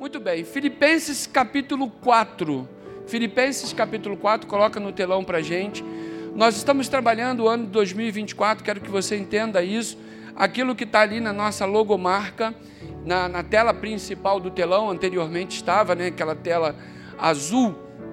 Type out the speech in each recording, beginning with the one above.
Muito bem, Filipenses capítulo 4. Filipenses capítulo 4, coloca no telão para a gente. Nós estamos trabalhando o ano de 2024, quero que você entenda isso. Aquilo que está ali na nossa logomarca, na tela principal do telão, anteriormente estava, né, aquela tela azul.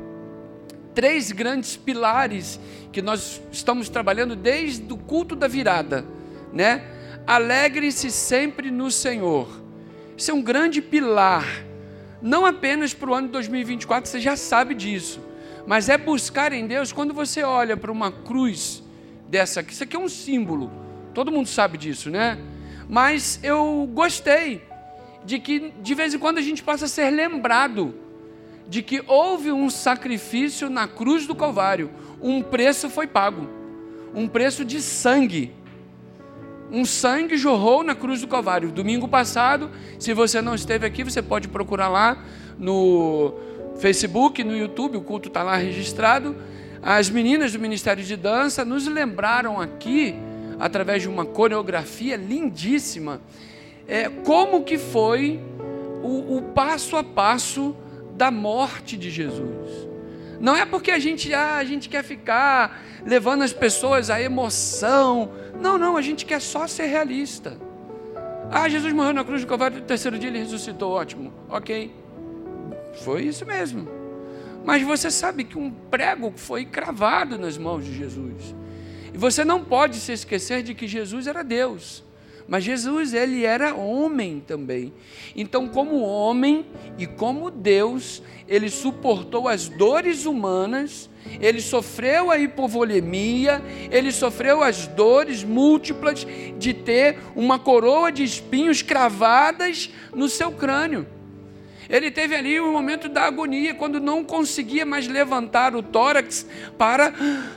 3 grandes pilares que nós estamos trabalhando desde o culto da virada, né? Alegre-se sempre no Senhor. Isso é um grande pilar, não apenas para o ano de 2024, você já sabe disso, mas é buscar em Deus. Quando você olha para uma cruz dessa aqui, isso aqui é um símbolo, todo mundo sabe disso, né? Mas eu gostei de que de vez em quando a gente possa ser lembrado de que houve um sacrifício na cruz do Calvário, um preço foi pago, um preço de sangue. Um sangue jorrou na cruz do Calvário. Domingo passado, se você não esteve aqui, você pode procurar lá no Facebook, no YouTube, o culto está lá registrado. As meninas do Ministério de Dança nos lembraram aqui, através de uma coreografia lindíssima, como que foi o passo a passo da morte de Jesus. Não é porque a gente quer ficar levando as pessoas à emoção. Não, a gente quer só ser realista. Jesus morreu na cruz do Calvário, no 3º dia ele ressuscitou, ótimo, ok. Foi isso mesmo. Mas você sabe que um prego foi cravado nas mãos de Jesus. E você não pode se esquecer de que Jesus era Deus. Mas Jesus, ele era homem também. Então, como homem e como Deus, ele suportou as dores humanas, ele sofreu a hipovolemia, ele sofreu as dores múltiplas de ter uma coroa de espinhos cravadas no seu crânio. Ele teve ali um momento da agonia, quando não conseguia mais levantar o tórax para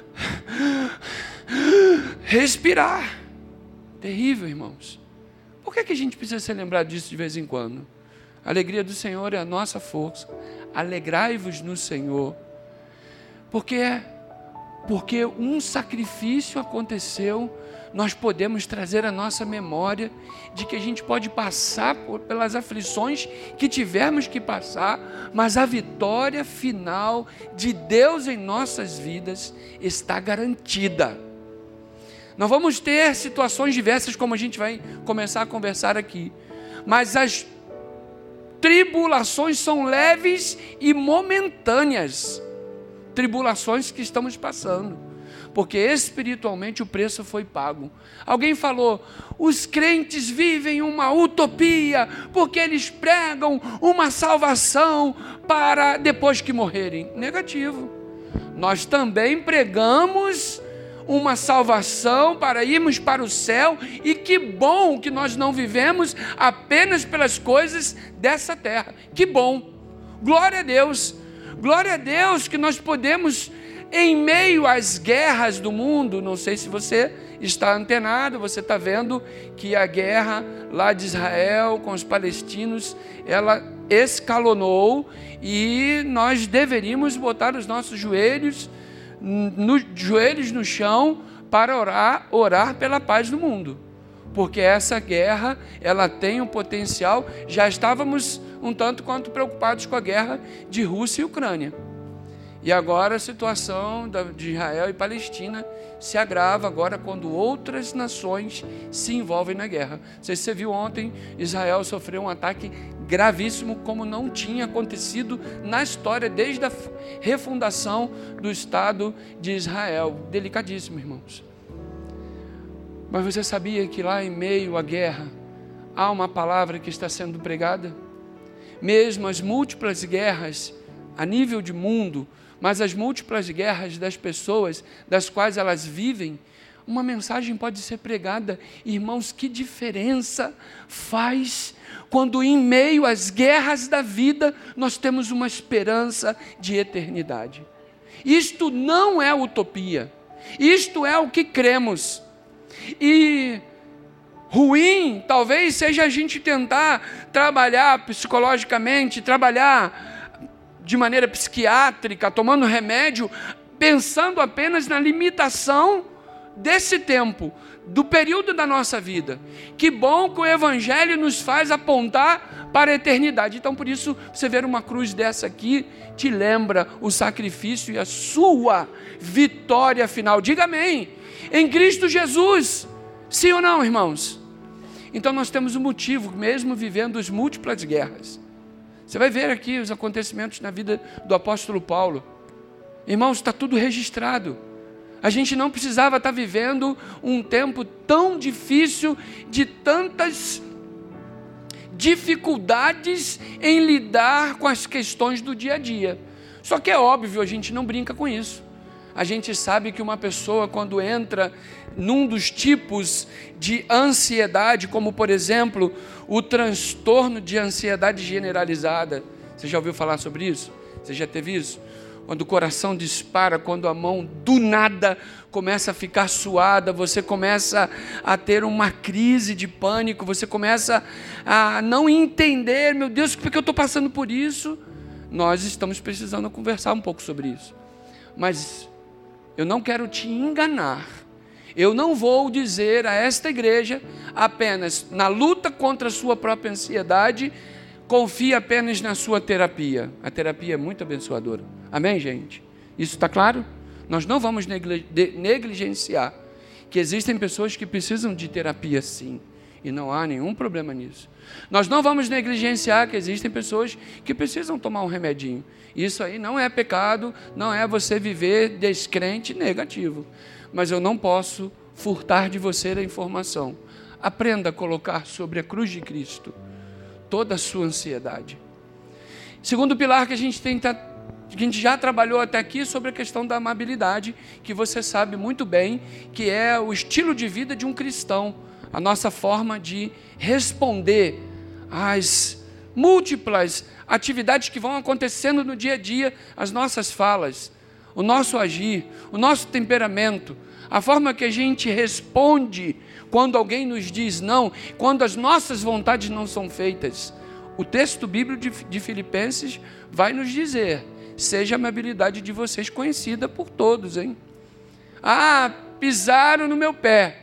respirar. Terrível, irmãos. Por que a gente precisa ser lembrado disso de vez em quando? A alegria do Senhor é a nossa força. Alegrai-vos no Senhor. Porque um sacrifício aconteceu, nós podemos trazer a nossa memória de que a gente pode passar pelas aflições que tivermos que passar, mas a vitória final de Deus em nossas vidas está garantida. Nós vamos ter situações diversas, como a gente vai começar a conversar aqui, mas as tribulações são leves e momentâneas, tribulações que estamos passando, porque espiritualmente o preço foi pago. Alguém falou, os crentes vivem uma utopia, porque eles pregam uma salvação para depois que morrerem. Negativo. Nós também pregamos uma salvação para irmos para o céu, e que bom que nós não vivemos apenas pelas coisas dessa terra. Que bom, glória a Deus que nós podemos, em meio às guerras do mundo, não sei se você está antenado, você está vendo que a guerra lá de Israel com os palestinos, ela escalonou, e nós deveríamos botar os nossos joelhos no chão para orar pela paz do mundo, porque essa guerra, ela tem um potencial. Já estávamos um tanto quanto preocupados com a guerra de Rússia e Ucrânia, e agora a situação de Israel e Palestina se agrava agora quando outras nações se envolvem na guerra. Não sei se você viu ontem, Israel sofreu um ataque gravíssimo, como não tinha acontecido na história desde a refundação do Estado de Israel. Delicadíssimo, irmãos. Mas você sabia que lá em meio à guerra há uma palavra que está sendo pregada? Mesmo as múltiplas guerras a nível de mundo, mas as múltiplas guerras das pessoas das quais elas vivem, uma mensagem pode ser pregada. Irmãos, que diferença faz quando em meio às guerras da vida nós temos uma esperança de eternidade. Isto não é utopia, isto é o que cremos. E ruim talvez seja a gente tentar trabalhar psicologicamente, trabalhar de maneira psiquiátrica, tomando remédio, pensando apenas na limitação desse tempo, do período da nossa vida. Que bom que o Evangelho nos faz apontar para a eternidade. Então, por isso, você ver uma cruz dessa aqui, te lembra o sacrifício e a sua vitória final. Diga amém. Em Cristo Jesus. Sim ou não, irmãos? Então, nós temos um motivo, mesmo vivendo as múltiplas guerras. Você vai ver aqui os acontecimentos na vida do apóstolo Paulo. Irmãos, está tudo registrado. A gente não precisava estar vivendo um tempo tão difícil, de tantas dificuldades em lidar com as questões do dia a dia. Só que é óbvio, a gente não brinca com isso. A gente sabe que uma pessoa, quando entra num dos tipos de ansiedade, como por exemplo, o transtorno de ansiedade generalizada. Você já ouviu falar sobre isso? Você já teve isso? Quando o coração dispara, quando a mão do nada começa a ficar suada, você começa a ter uma crise de pânico, você começa a não entender, meu Deus, por que eu estou passando por isso? Nós estamos precisando conversar um pouco sobre isso. Mas eu não quero te enganar. Eu não vou dizer a esta igreja apenas na luta contra a sua própria ansiedade, confie apenas na sua terapia. A terapia é muito abençoadora. Amém, gente? Isso está claro? Nós não vamos negligenciar que existem pessoas que precisam de terapia, sim. E não há nenhum problema nisso. Nós não vamos negligenciar que existem pessoas que precisam tomar um remedinho. Isso aí não é pecado, não é você viver descrente negativo. Mas eu não posso furtar de você a informação. Aprenda a colocar sobre a cruz de Cristo toda a sua ansiedade. Segundo pilar que a gente já trabalhou até aqui sobre a questão da amabilidade, que você sabe muito bem, que é o estilo de vida de um cristão, a nossa forma de responder às múltiplas atividades que vão acontecendo no dia a dia, as nossas falas, o nosso agir, o nosso temperamento, a forma que a gente responde quando alguém nos diz não, quando as nossas vontades não são feitas. O texto bíblico de Filipenses vai nos dizer: seja a amabilidade de vocês conhecida por todos, hein? Ah, pisaram no meu pé.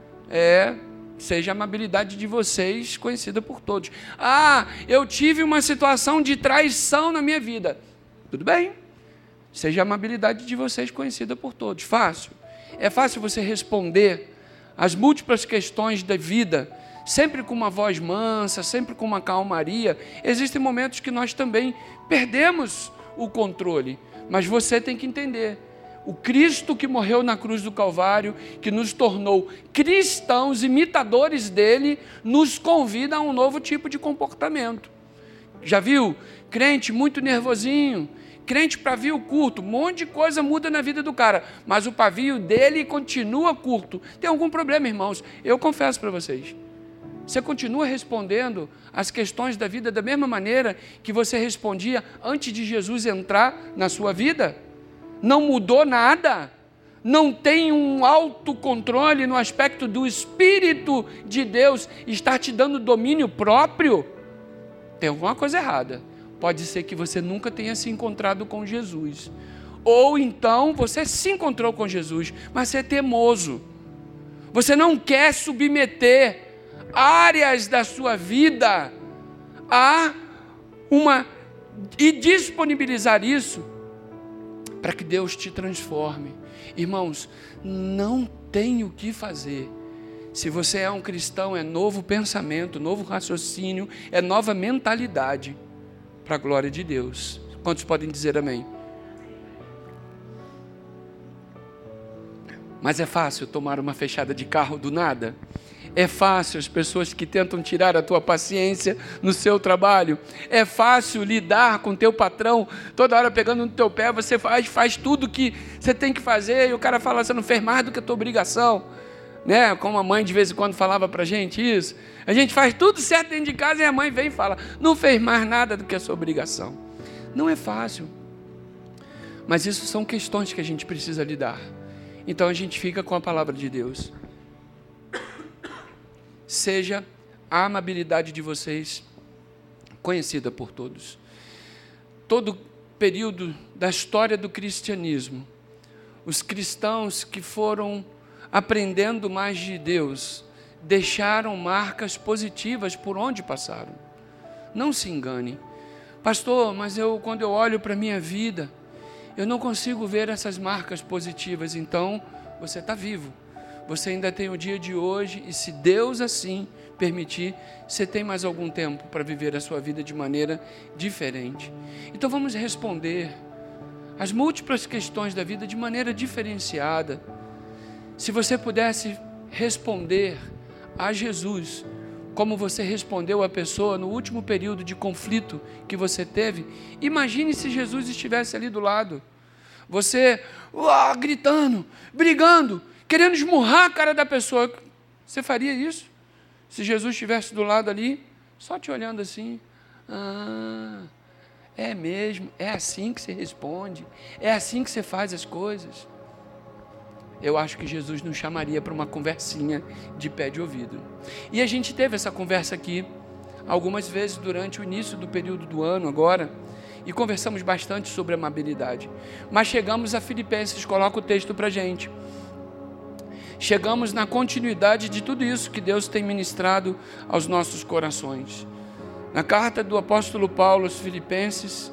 Seja a amabilidade de vocês conhecida por todos. Ah, eu tive uma situação de traição na minha vida. Tudo bem. Seja a amabilidade de vocês conhecida por todos. Fácil. É fácil você responder às múltiplas questões da vida, sempre com uma voz mansa, sempre com uma calmaria. Existem momentos que nós também perdemos o controle, mas você tem que entender, o Cristo que morreu na cruz do Calvário, que nos tornou cristãos, imitadores dele, nos convida a um novo tipo de comportamento. Já viu? Crente muito nervosinho, crente pavio curto, um monte de coisa muda na vida do cara, mas o pavio dele continua curto. Tem algum problema, irmãos? Eu confesso para vocês. Você continua respondendo às questões da vida da mesma maneira que você respondia antes de Jesus entrar na sua vida? Não mudou nada? Não tem um autocontrole no aspecto do Espírito de Deus estar te dando domínio próprio? Tem alguma coisa errada. Pode ser que você nunca tenha se encontrado com Jesus. Ou então você se encontrou com Jesus, mas você é teimoso. Você não quer submeter áreas da sua vida e disponibilizar isso para que Deus te transforme. Irmãos, não tem o que fazer. Se você é um cristão, é novo pensamento, novo raciocínio, é nova mentalidade, para a glória de Deus. Quantos podem dizer amém? Mas é fácil tomar uma fechada de carro do nada? É fácil as pessoas que tentam tirar a tua paciência no seu trabalho? É fácil lidar com o teu patrão, toda hora pegando no teu pé, você faz tudo que você tem que fazer, e o cara fala, você não fez mais do que a tua obrigação, né? Como a mãe de vez em quando falava para a gente isso, a gente faz tudo certo dentro de casa e a mãe vem e fala, não fez mais nada do que a sua obrigação. Não é fácil, mas isso são questões que a gente precisa lidar. Então a gente fica com a palavra de Deus. Seja a amabilidade de vocês conhecida por todos. Todo período da história do cristianismo, os cristãos que foram aprendendo mais de Deus, deixaram marcas positivas por onde passaram. Não se engane. Pastor, mas quando eu olho para a minha vida, eu não consigo ver essas marcas positivas. Então, você está vivo. Você ainda tem o dia de hoje e, se Deus assim permitir, você tem mais algum tempo para viver a sua vida de maneira diferente. Então, vamos responder as múltiplas questões da vida de maneira diferenciada. Se você pudesse responder a Jesus como você respondeu a pessoa no último período de conflito que você teve, imagine se Jesus estivesse ali do lado. Você gritando, brigando, querendo esmurrar a cara da pessoa. Você faria isso? Se Jesus estivesse do lado ali, só te olhando assim. É mesmo, é assim que você responde, é assim que você faz as coisas. Eu acho que Jesus nos chamaria para uma conversinha de pé de ouvido. E a gente teve essa conversa aqui algumas vezes durante o início do período do ano agora, e conversamos bastante sobre amabilidade. Mas chegamos a Filipenses, coloca o texto para a gente. Chegamos na continuidade de tudo isso que Deus tem ministrado aos nossos corações. Na carta do apóstolo Paulo aos Filipenses,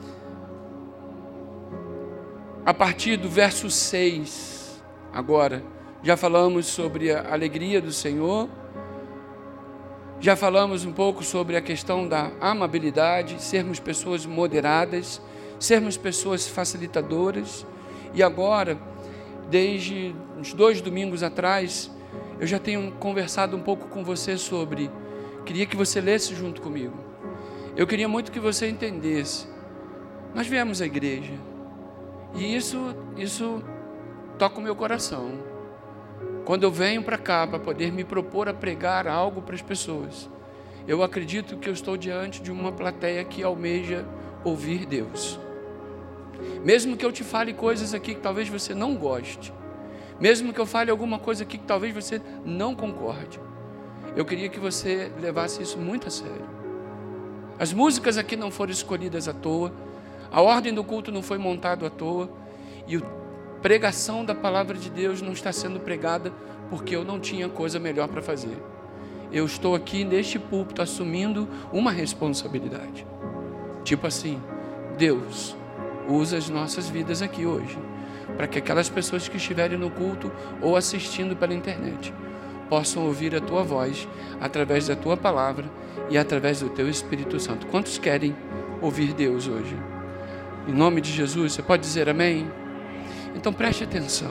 a partir do verso 6, agora, já falamos sobre a alegria do Senhor, já falamos um pouco sobre a questão da amabilidade, sermos pessoas moderadas, sermos pessoas facilitadoras, e agora, desde uns 2 domingos atrás, eu já tenho conversado um pouco com você sobre, queria que você lesse junto comigo, eu queria muito que você entendesse, nós viemos à igreja, e isso toca o meu coração. Quando eu venho para cá para poder me propor a pregar algo para as pessoas, eu acredito que eu estou diante de uma plateia que almeja ouvir Deus. Mesmo que eu te fale coisas aqui que talvez você não goste, mesmo que eu fale alguma coisa aqui que talvez você não concorde, eu queria que você levasse isso muito a sério. As músicas aqui não foram escolhidas à toa, a ordem do culto não foi montada à toa, e a pregação da palavra de Deus não está sendo pregada porque eu não tinha coisa melhor para fazer. Eu estou aqui neste púlpito assumindo uma responsabilidade. Tipo assim, Deus usa as nossas vidas aqui hoje, para que aquelas pessoas que estiverem no culto ou assistindo pela internet possam ouvir a tua voz através da tua palavra e através do teu Espírito Santo. Quantos querem ouvir Deus hoje? Em nome de Jesus, você pode dizer amém? Então preste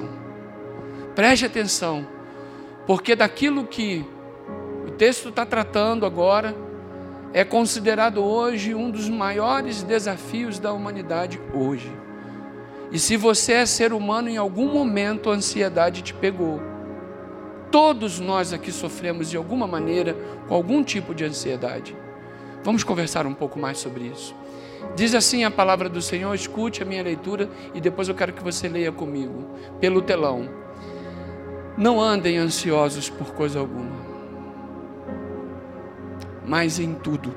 atenção, porque daquilo que o texto está tratando agora, é considerado hoje um dos maiores desafios da humanidade hoje. E se você é ser humano, em algum momento a ansiedade te pegou. Todos nós aqui sofremos de alguma maneira com algum tipo de ansiedade. Vamos conversar um pouco mais sobre isso. Diz assim a palavra do Senhor, escute a minha leitura e depois eu quero que você leia comigo, pelo telão. Não andem ansiosos por coisa alguma, mas em tudo,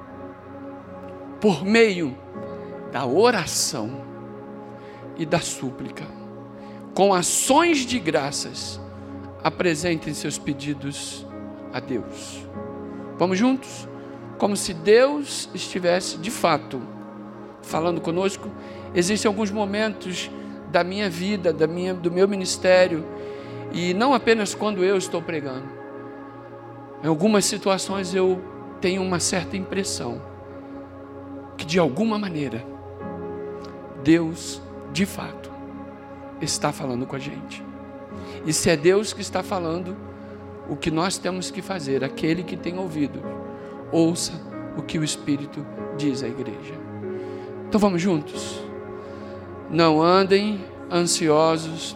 por meio da oração e da súplica, com ações de graças, apresentem seus pedidos a Deus. Vamos juntos? Como se Deus estivesse de fato falando conosco. Existem alguns momentos da minha vida, do meu ministério, e não apenas quando eu estou pregando. Em algumas situações eu tenho uma certa impressão que de alguma maneira Deus de fato está falando com a gente. E se é Deus que está falando, o que nós temos que fazer, aquele que tem ouvido, ouça o que o Espírito diz à igreja. Então vamos juntos? Não andem ansiosos.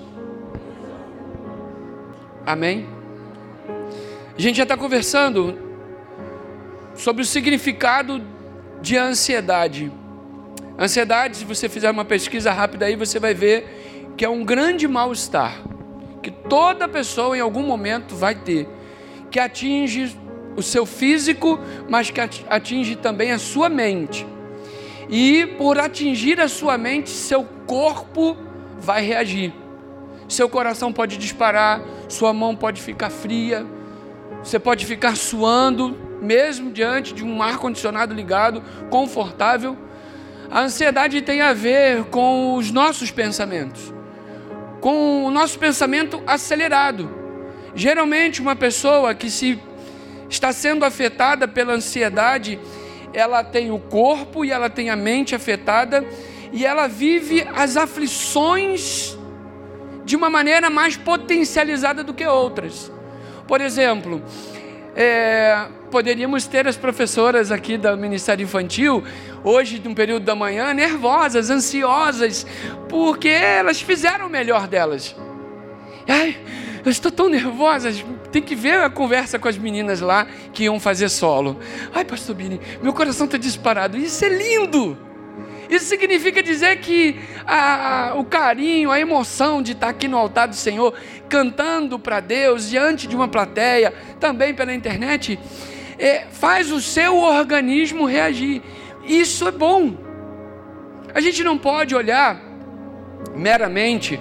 Amém? A gente já está conversando sobre o significado de ansiedade. Ansiedade, se você fizer uma pesquisa rápida aí, você vai ver que é um grande mal-estar que toda pessoa em algum momento vai ter, que atinge o seu físico, mas que atinge também a sua mente. E por atingir a sua mente, seu corpo vai reagir. Seu coração pode disparar, sua mão pode ficar fria, você pode ficar suando mesmo diante de um ar-condicionado ligado, confortável. A ansiedade tem a ver com os nossos pensamentos, com o nosso pensamento acelerado. Geralmente, uma pessoa que está sendo afetada pela ansiedade, ela tem o corpo e ela tem a mente afetada, e ela vive as aflições de uma maneira mais potencializada do que outras. Por exemplo, poderíamos ter as professoras aqui do Ministério Infantil, hoje, no período da manhã, nervosas, ansiosas, porque elas fizeram o melhor delas. Ai, eu estou tão nervosa, tem que ver a conversa com as meninas lá que iam fazer solo. Ai, pastor Bini, meu coração está disparado. Isso é lindo! Isso significa dizer que o carinho, a emoção de estar aqui no altar do Senhor, cantando para Deus, diante de uma plateia, também pela internet, faz o seu organismo reagir. Isso é bom. A gente não pode olhar meramente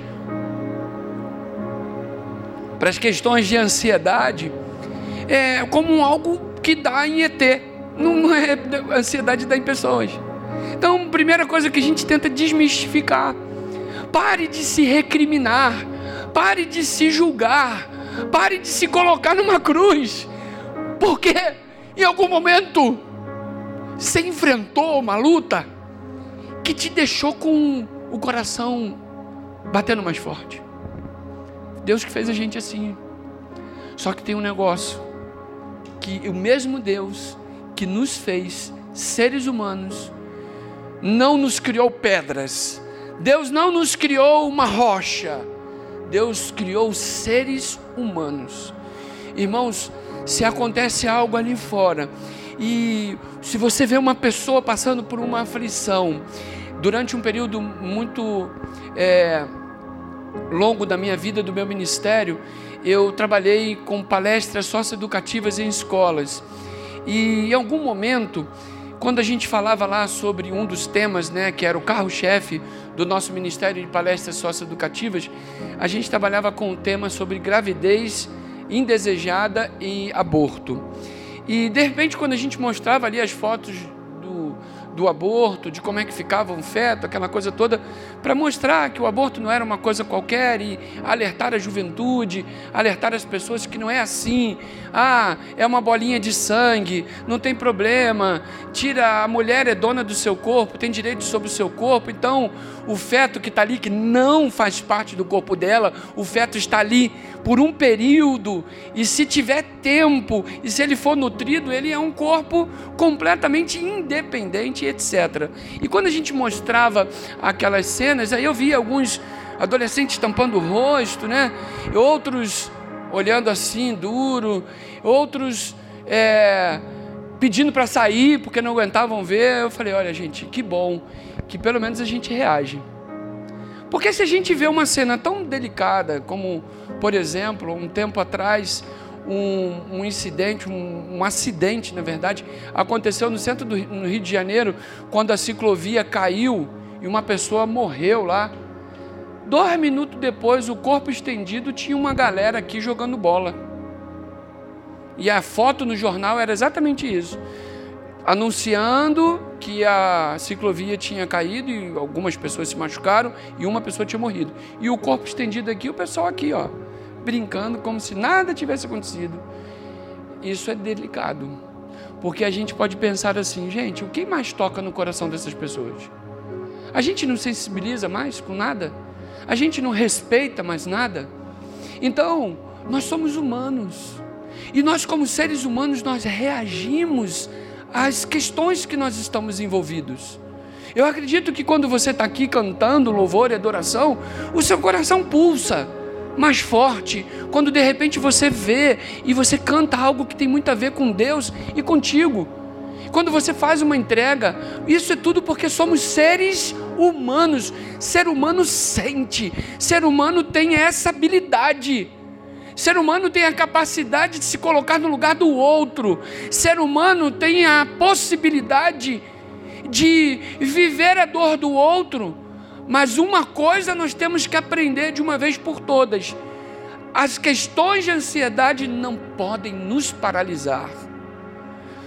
para as questões de ansiedade como algo que dá em ET. Não é, ansiedade dá em pessoas. Então, primeira coisa que a gente tenta desmistificar: pare de se recriminar, pare de se julgar, pare de se colocar numa cruz, porque em algum momento você enfrentou uma luta que te deixou com o coração batendo mais forte. Deus que fez a gente assim. Só que tem um negócio, que o mesmo Deus que nos fez seres humanos não nos criou pedras. Deus não nos criou uma rocha. Deus criou seres humanos. Irmãos, se acontece algo ali fora, e se você vê uma pessoa passando por uma aflição, durante um período muito longo da minha vida, do meu ministério, eu trabalhei com palestras socioeducativas em escolas. E em algum momento, quando a gente falava lá sobre um dos temas, que era o carro-chefe do nosso Ministério de Palestras Socioeducativas, a gente trabalhava com o tema sobre gravidez indesejada e aborto. E de repente, quando a gente mostrava ali as fotos do aborto, de como é que ficava um feto, aquela coisa toda, para mostrar que o aborto não era uma coisa qualquer, e alertar a juventude, alertar as pessoas que não é assim. É uma bolinha de sangue, não tem problema, a mulher é dona do seu corpo, tem direito sobre o seu corpo, então o feto que está ali, que não faz parte do corpo dela, o feto está ali por um período, e se tiver tempo, e se ele for nutrido, ele é um corpo completamente independente, etc. E quando a gente mostrava aquelas cenas, aí eu via alguns adolescentes tampando o rosto, outros olhando assim, duro, outros pedindo para sair, porque não aguentavam ver. Eu falei, olha gente, que bom, que pelo menos a gente reage. Porque se a gente vê uma cena tão delicada, como, por exemplo, um tempo atrás, um incidente, um acidente, na verdade, aconteceu no centro do Rio de Janeiro, quando a ciclovia caiu e uma pessoa morreu lá. 2 minutos depois, o corpo estendido, tinha uma galera aqui jogando bola. E a foto no jornal era exatamente isso, anunciando que a ciclovia tinha caído e algumas pessoas se machucaram e uma pessoa tinha morrido. E o corpo estendido aqui, o pessoal aqui, brincando como se nada tivesse acontecido. Isso é delicado, porque a gente pode pensar assim, gente, o que mais toca no coração dessas pessoas? A gente não sensibiliza mais com nada? A gente não respeita mais nada? Então, nós somos humanos, e nós como seres humanos, nós reagimos às questões que nós estamos envolvidos. Eu acredito que quando você está aqui cantando louvor e adoração, o seu coração pulsa mais forte, quando de repente você vê e você canta algo que tem muito a ver com Deus e contigo. Quando você faz uma entrega, isso é tudo porque somos seres humanos. Ser humano sente, ser humano tem essa habilidade, ser humano tem a capacidade de se colocar no lugar do outro, ser humano tem a possibilidade de viver a dor do outro. Mas uma coisa nós temos que aprender de uma vez por todas: as questões de ansiedade não podem nos paralisar.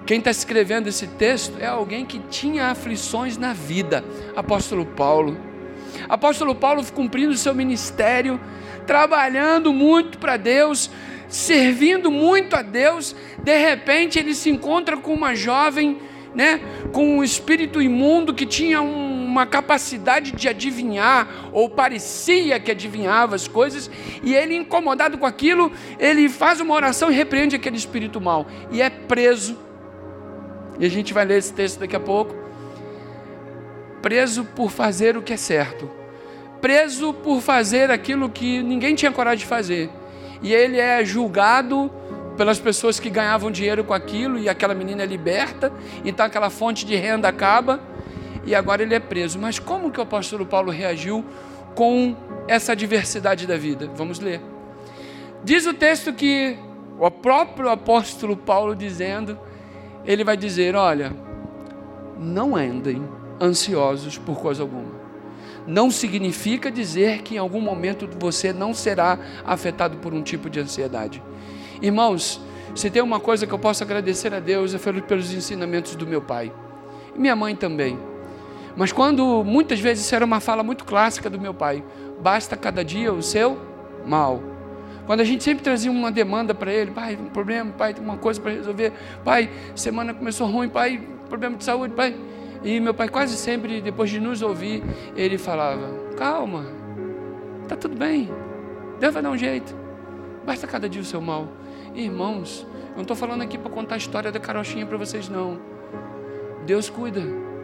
Quem está escrevendo esse texto é alguém que tinha aflições na vida, apóstolo Paulo. Apóstolo Paulo cumprindo o seu ministério, trabalhando muito para Deus, servindo muito a Deus. De repente ele se encontra com uma jovem, com um espírito imundo que tinha uma capacidade de adivinhar, ou parecia que adivinhava as coisas, e ele, incomodado com aquilo, ele faz uma oração e repreende aquele espírito mau, e é preso. E a gente vai ler esse texto daqui a pouco. Preso por fazer o que é certo, preso por fazer aquilo que ninguém tinha coragem de fazer, e ele é julgado pelas pessoas que ganhavam dinheiro com aquilo, e aquela menina é liberta, então aquela fonte de renda acaba, e agora ele é preso. Mas como que o apóstolo Paulo reagiu com essa adversidade da vida? Vamos ler. Diz o texto que o próprio apóstolo Paulo dizendo, ele vai dizer: olha, não andem ansiosos por coisa alguma. Não significa dizer que em algum momento você não será afetado por um tipo de ansiedade. Irmãos, se tem uma coisa que eu posso agradecer a Deus, é pelos ensinamentos do meu pai, e minha mãe também. Mas quando, muitas vezes, isso era uma fala muito clássica do meu pai: basta cada dia o seu mal. Quando a gente sempre trazia uma demanda para ele: pai, tem um problema, pai, tem uma coisa para resolver, pai, semana começou ruim, pai, problema de saúde, pai. E meu pai quase sempre, depois de nos ouvir, ele falava: calma, está tudo bem, Deus vai dar um jeito, basta cada dia o seu mal. Irmãos, eu não estou falando aqui para contar a história da carochinha para vocês, não. Deus cuida,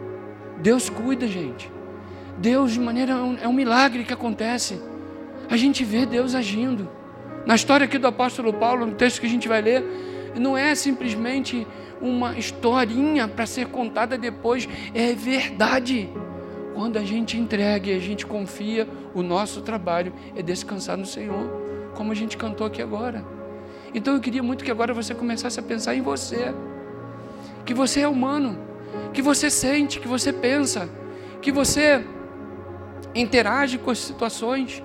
gente. Deus, de maneira, é um milagre que acontece. A gente vê Deus agindo. Na história aqui do apóstolo Paulo, no texto que a gente vai ler, não é simplesmente uma historinha para ser contada depois, é verdade. Quando a gente entrega e a gente confia, o nosso trabalho é descansar no Senhor, como a gente cantou aqui agora. Então eu queria muito que agora você começasse a pensar em você, que você é humano, que você sente, que você pensa, que você interage com as situações.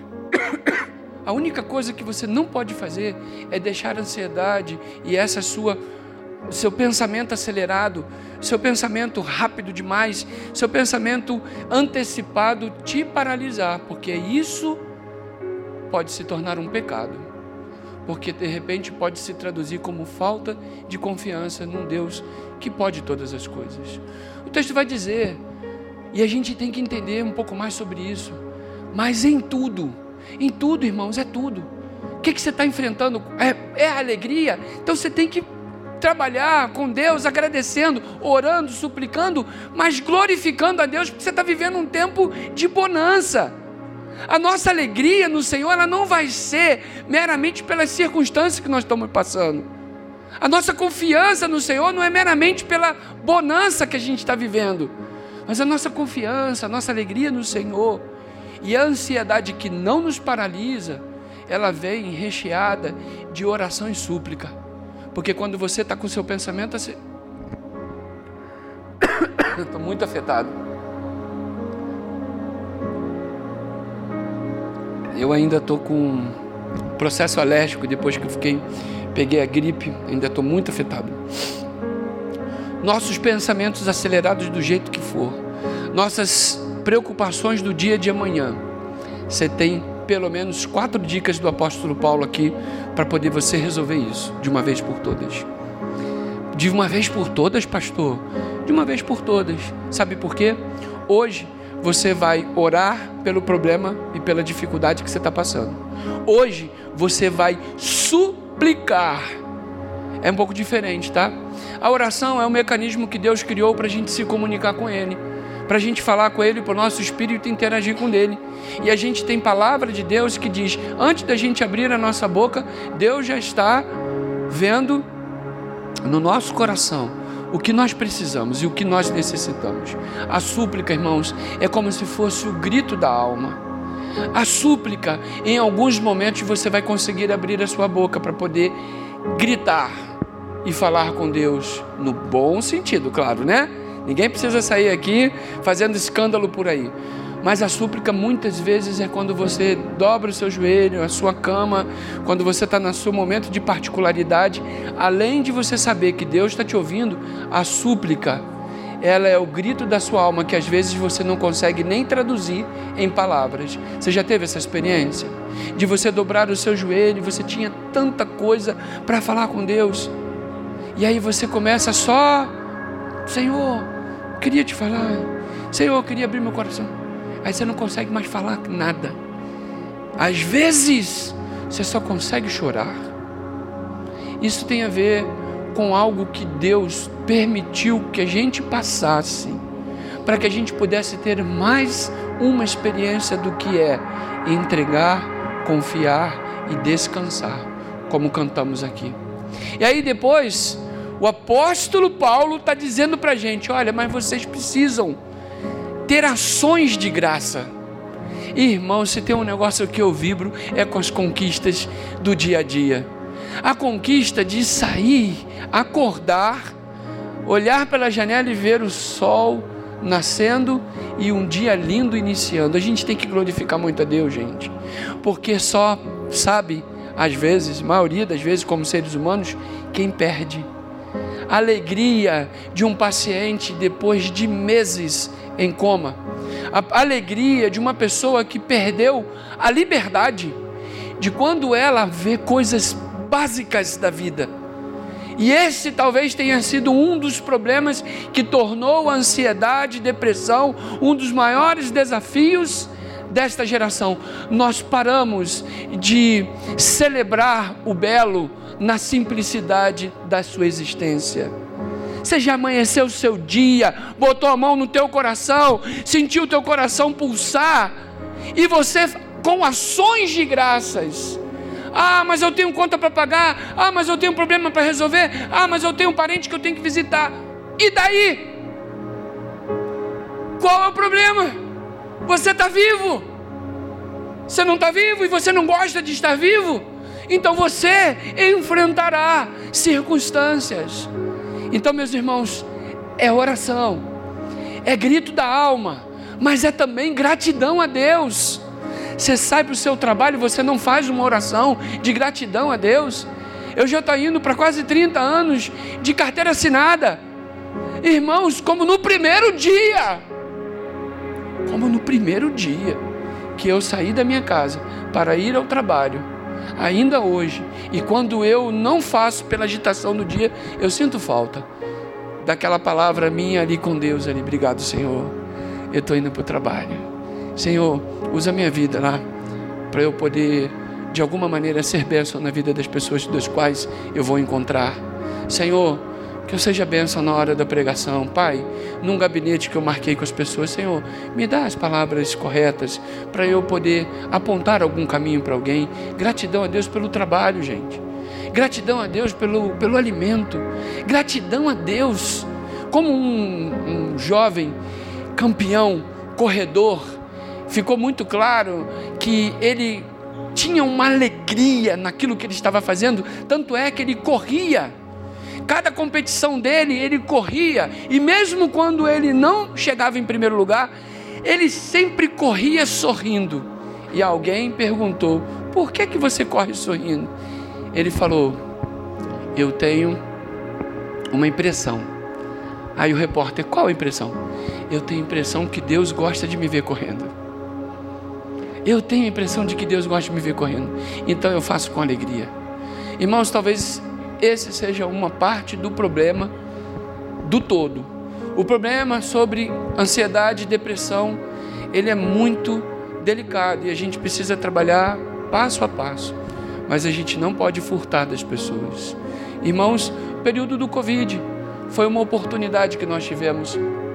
A única coisa que você não pode fazer é deixar a ansiedade e seu pensamento acelerado, seu pensamento rápido demais, seu pensamento antecipado te paralisar, porque isso pode se tornar um pecado, porque de repente pode se traduzir como falta de confiança num Deus que pode todas as coisas. O texto vai dizer, e a gente tem que entender um pouco mais sobre isso, mas em tudo, irmãos, é tudo. O que você está enfrentando? É a alegria? Então você tem que trabalhar com Deus, agradecendo, orando, suplicando, mas glorificando a Deus, porque você está vivendo um tempo de bonança. A nossa alegria no Senhor, ela não vai ser meramente pelas circunstâncias que nós estamos passando. A nossa confiança no Senhor não é meramente pela bonança que a gente está vivendo, mas a nossa confiança, a nossa alegria no Senhor e a ansiedade que não nos paralisa, ela vem recheada de oração e súplica. Porque quando você está com o seu pensamento assim, eu estou muito afetado. Eu ainda estou com processo alérgico depois que peguei a gripe, ainda estou muito afetado. Nossos pensamentos acelerados do jeito que for, nossas preocupações do dia de amanhã. Você tem pelo menos 4 dicas do apóstolo Paulo aqui para poder você resolver isso de uma vez por todas. De uma vez por todas, pastor? De uma vez por todas. Sabe por quê? Hoje você vai orar pelo problema e pela dificuldade que você está passando. Hoje você vai suplicar. É um pouco diferente, tá? A oração é um mecanismo que Deus criou para a gente se comunicar com Ele, para a gente falar com Ele, para o nosso espírito interagir com Ele. E a gente tem palavra de Deus que diz, antes da gente abrir a nossa boca, Deus já está vendo no nosso coração o que nós precisamos e o que nós necessitamos. A súplica, irmãos, é como se fosse o grito da alma. A súplica, em alguns momentos você vai conseguir abrir a sua boca para poder gritar e falar com Deus, no bom sentido, claro, né? Ninguém precisa sair aqui fazendo escândalo por aí. Mas a súplica muitas vezes é quando você dobra o seu joelho, a sua cama, quando você está no seu momento de particularidade. Além de você saber que Deus está te ouvindo, a súplica, ela é o grito da sua alma que às vezes você não consegue nem traduzir em palavras. Você já teve essa experiência? De você dobrar o seu joelho, você tinha tanta coisa para falar com Deus, e aí você começa só: Senhor, queria te falar, Senhor, eu queria abrir meu coração. Aí você não consegue mais falar nada. Às vezes você só consegue chorar. Isso tem a ver com algo que Deus permitiu que a gente passasse, para que a gente pudesse ter mais uma experiência do que é entregar, confiar e descansar, como cantamos aqui. E aí depois o apóstolo Paulo está dizendo para a gente: olha, mas vocês precisam ter ações de graça. Irmão, se tem um negócio que eu vibro, é com as conquistas do dia a dia. A conquista de sair, acordar, olhar pela janela e ver o sol nascendo e um dia lindo iniciando. A gente tem que glorificar muito a Deus, gente, porque só sabe, às vezes, maioria das vezes, como seres humanos, quem perde. A alegria de um paciente depois de meses em coma, a alegria de uma pessoa que perdeu a liberdade, de quando ela vê coisas básicas da vida. E esse talvez tenha sido um dos problemas que tornou a ansiedade, depressão, um dos maiores desafios desta geração. Nós paramos de celebrar o belo na simplicidade da sua existência. Você já amanheceu o seu dia, botou a mão no teu coração, sentiu o teu coração pulsar, e você com ações de graças: ah, mas eu tenho conta para pagar, ah, mas eu tenho um problema para resolver, ah, mas eu tenho um parente que eu tenho que visitar. E daí? Qual é o problema? Você está vivo. Você não está vivo e você não gosta de estar vivo? Então você enfrentará circunstâncias. Então, meus irmãos, é oração, é grito da alma, mas é também gratidão a Deus. Você sai para o seu trabalho, você não faz uma oração de gratidão a Deus? Eu já estou indo para quase 30 anos de carteira assinada. Irmãos, como no primeiro dia que eu saí da minha casa para ir ao trabalho, ainda hoje, e quando eu não faço pela agitação do dia, eu sinto falta daquela palavra minha ali com Deus ali: obrigado, Senhor, eu estou indo para o trabalho, Senhor, usa a minha vida lá, para eu poder de alguma maneira ser bênção na vida das pessoas das quais eu vou encontrar. Senhor, que eu seja bênção na hora da pregação. Pai, num gabinete que eu marquei com as pessoas, Senhor, me dá as palavras corretas para eu poder apontar algum caminho para alguém. Gratidão a Deus pelo trabalho, gente. Gratidão a Deus pelo alimento. Gratidão a Deus. Como um jovem campeão, corredor, ficou muito claro que ele tinha uma alegria naquilo que ele estava fazendo, tanto é que ele corria. Cada competição dele, ele corria, e mesmo quando ele não chegava em primeiro lugar, ele sempre corria sorrindo. E alguém perguntou: por que você corre sorrindo? Ele falou: eu tenho uma impressão. Aí o repórter: qual a impressão? Eu tenho a impressão que Deus gosta de me ver correndo. Eu tenho a impressão de que Deus gosta de me ver correndo, então eu faço com alegria. Irmãos, talvez esse seja uma parte do problema do todo. O problema sobre ansiedade e depressão, ele é muito delicado e a gente precisa trabalhar passo a passo, mas a gente não pode furtar das pessoas. Irmãos, o período do Covid foi uma oportunidade que nós tivemos.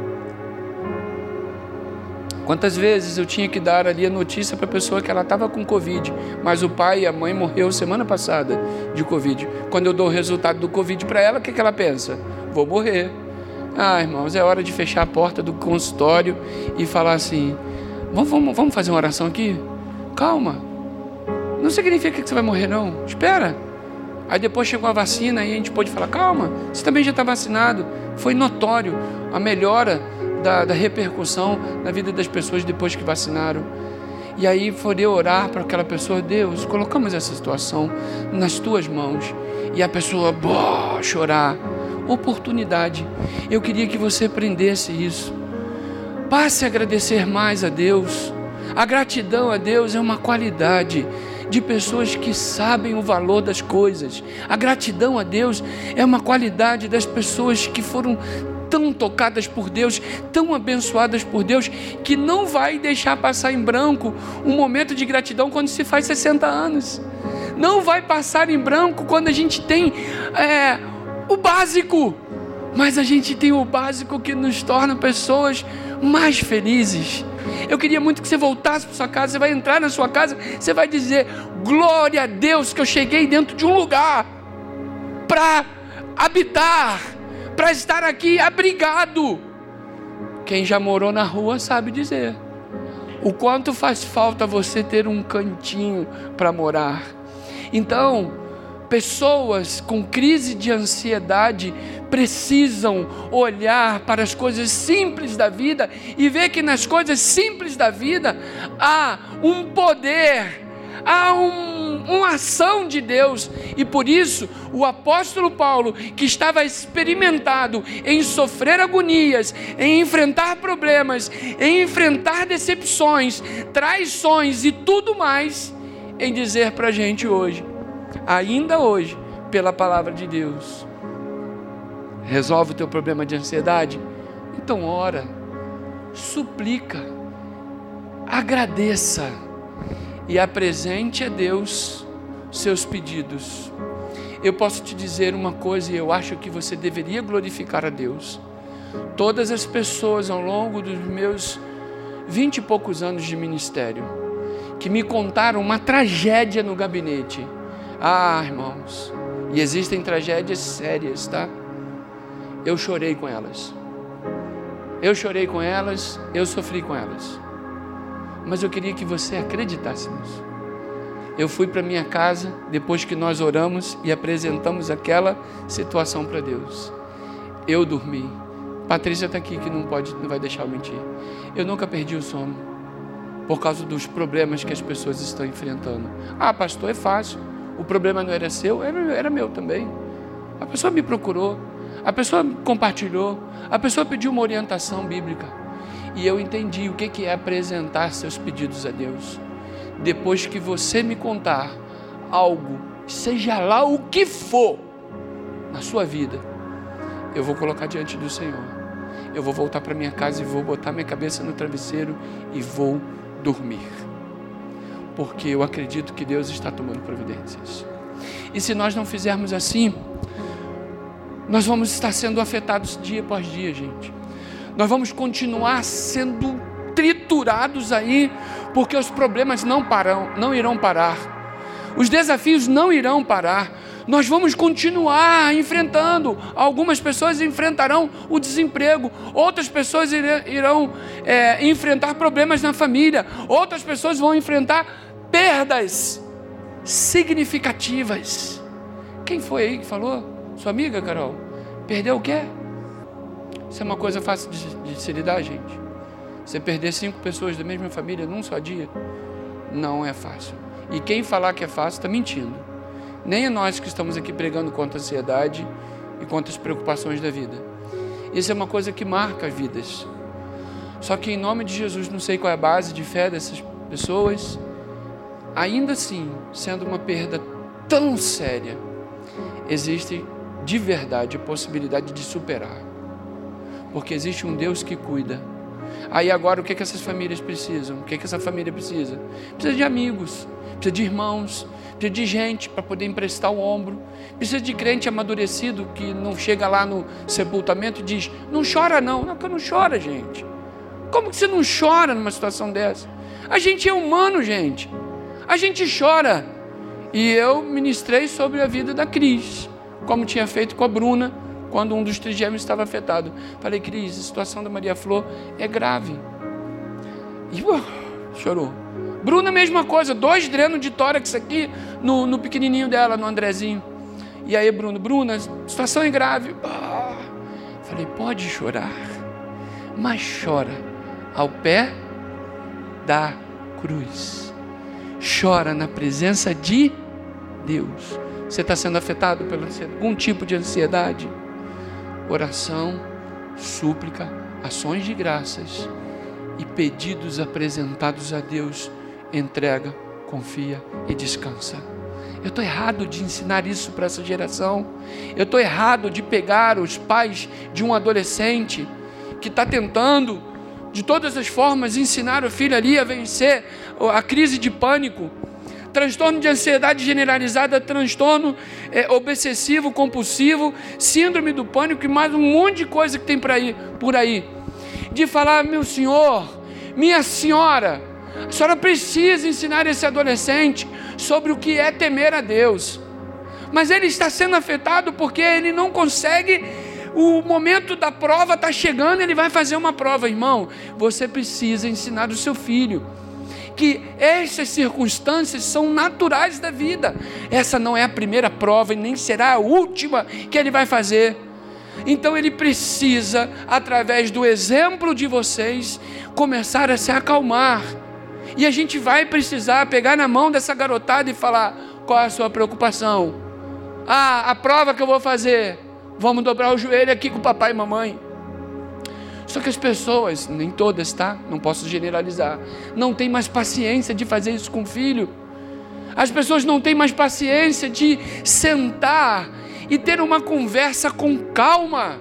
Quantas vezes eu tinha que dar ali a notícia para a pessoa que ela estava com Covid, mas o pai e a mãe morreu semana passada de Covid. Quando eu dou o resultado do Covid para ela, o que ela pensa? Vou morrer. Ah, irmãos, é hora de fechar a porta do consultório e falar assim: vamos fazer uma oração aqui? Calma. Não significa que você vai morrer, não. Espera. Aí depois chegou a vacina e a gente pôde falar: calma, você também já está vacinado. Foi notório a melhora da repercussão na vida das pessoas depois que vacinaram. E aí poder orar para aquela pessoa: Deus, colocamos essa situação nas tuas mãos. E a pessoa chorar. Oportunidade. Eu queria que você aprendesse isso. Passe a agradecer mais a Deus. A gratidão a Deus é uma qualidade de pessoas que sabem o valor das coisas. A gratidão a Deus é uma qualidade das pessoas que foram tão tocadas por Deus, tão abençoadas por Deus, que não vai deixar passar em branco um momento de gratidão quando se faz 60 anos. Não vai passar em branco quando a gente tem o básico, mas a gente tem o básico que nos torna pessoas mais felizes. Eu queria muito que você voltasse para sua casa. Você vai entrar na sua casa, você vai dizer: glória a Deus que eu cheguei dentro de um lugar para habitar, para estar aqui abrigado. Quem já morou na rua sabe dizer o quanto faz falta você ter um cantinho para morar. Então, pessoas com crise de ansiedade precisam olhar para as coisas simples da vida e ver que nas coisas simples da vida há um poder, há uma ação de Deus. E por isso o apóstolo Paulo, que estava experimentado em sofrer agonias, em enfrentar problemas, em enfrentar decepções, traições e tudo mais, em dizer para a gente hoje, ainda hoje, pela palavra de Deus: resolve o teu problema de ansiedade? Então ora, suplica, agradeça e apresente a Deus seus pedidos. Eu posso te dizer uma coisa, e eu acho que você deveria glorificar a Deus. Todas as pessoas ao longo dos meus 20 e poucos anos de ministério que me contaram uma tragédia no gabinete. Irmãos, e existem tragédias sérias, tá? Eu chorei com elas, eu sofri com elas, mas eu queria que você acreditasse nisso. Eu fui para minha casa, depois que nós oramos e apresentamos aquela situação para Deus, eu dormi. Patrícia está aqui, que não vai deixar eu mentir. Eu nunca perdi o sono, por causa dos problemas que as pessoas estão enfrentando. Pastor, é fácil. O problema não era seu, era meu também. A pessoa me procurou, a pessoa compartilhou, a pessoa pediu uma orientação bíblica. E eu entendi o que é apresentar seus pedidos a Deus. Depois que você me contar algo, seja lá o que for, na sua vida, eu vou colocar diante do Senhor. Eu vou voltar para minha casa e vou botar minha cabeça no travesseiro e vou dormir. Porque eu acredito que Deus está tomando providências. E se nós não fizermos assim, nós vamos estar sendo afetados dia após dia, gente. Nós vamos continuar sendo triturados aí, porque os problemas não irão parar. Os desafios não irão parar. Nós vamos continuar enfrentando. Algumas pessoas enfrentarão o desemprego, outras pessoas irão enfrentar problemas na família, outras pessoas vão enfrentar perdas significativas. Quem foi aí que falou? Sua amiga, Carol? Perdeu o quê? Isso é uma coisa fácil de se lidar, gente. Você perder 5 pessoas da mesma família num só dia, não é fácil. E quem falar que é fácil está mentindo. Nem é nós que estamos aqui pregando contra a ansiedade e contra as preocupações da vida. Isso é uma coisa que marca as vidas. Só que em nome de Jesus, não sei qual é a base de fé dessas pessoas, ainda assim, sendo uma perda tão séria, existe de verdade a possibilidade de superar. Porque existe um Deus que cuida. Aí agora o que essas famílias precisam? O que essa família precisa? Precisa de amigos, precisa de irmãos, precisa de gente para poder emprestar o ombro, precisa de crente amadurecido que não chega lá no sepultamento e diz: não chora não. Não, que não chora, gente. Como que você não chora numa situação dessa? A gente é humano, gente. A gente chora. E eu ministrei sobre a vida da Cris, como tinha feito com a Bruna, quando um dos trigêmeos estava afetado. Falei: Cris, a situação da Maria Flor é grave. E chorou. Bruna, mesma coisa, 2 drenos de tórax aqui no pequenininho dela, no Andrezinho. E aí, Bruna, a situação é grave. Falei: pode chorar, mas chora ao pé da cruz. Chora na presença de Deus. Você está sendo afetado por algum tipo de ansiedade? Oração, súplica, ações de graças e pedidos apresentados a Deus. Entrega, confia e descansa. Eu estou errado de ensinar isso para essa geração. Eu estou errado de pegar os pais de um adolescente que está tentando, de todas as formas, ensinar o filho ali a vencer a crise de pânico, transtorno de ansiedade generalizada, transtorno obsessivo compulsivo, síndrome do pânico e mais um monte de coisa que tem por aí. De falar, meu senhor, minha senhora, a senhora precisa ensinar esse adolescente sobre o que é temer a Deus. Mas ele está sendo afetado porque ele não consegue, o momento da prova está chegando, ele vai fazer uma prova. Irmão, você precisa ensinar o seu filho que essas circunstâncias são naturais da vida. Essa não é a primeira prova e nem será a última que ele vai fazer. Então ele precisa, através do exemplo de vocês, começar a se acalmar. E a gente vai precisar pegar na mão dessa garotada e falar: qual é a sua preocupação? A prova que eu vou fazer, vamos dobrar o joelho aqui com o papai e mamãe. Só que as pessoas, nem todas, tá? Não posso generalizar, não tem mais paciência de fazer isso com o filho. As pessoas não têm mais paciência de sentar e ter uma conversa com calma.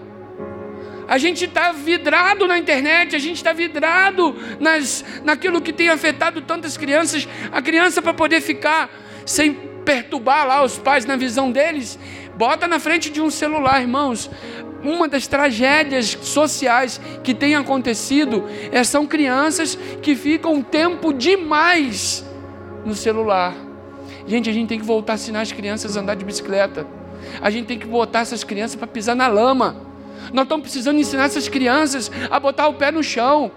A gente está vidrado na internet, a gente está vidrado naquilo que tem afetado tantas crianças. A criança, para poder ficar sem perturbar lá os pais na visão deles, bota na frente de um celular. Irmãos, uma das tragédias sociais que tem acontecido são crianças que ficam tempo demais no celular. Gente, a gente tem que voltar a ensinar as crianças a andar de bicicleta. A gente tem que botar essas crianças para pisar na lama. Nós estamos precisando ensinar essas crianças a botar o pé no chão.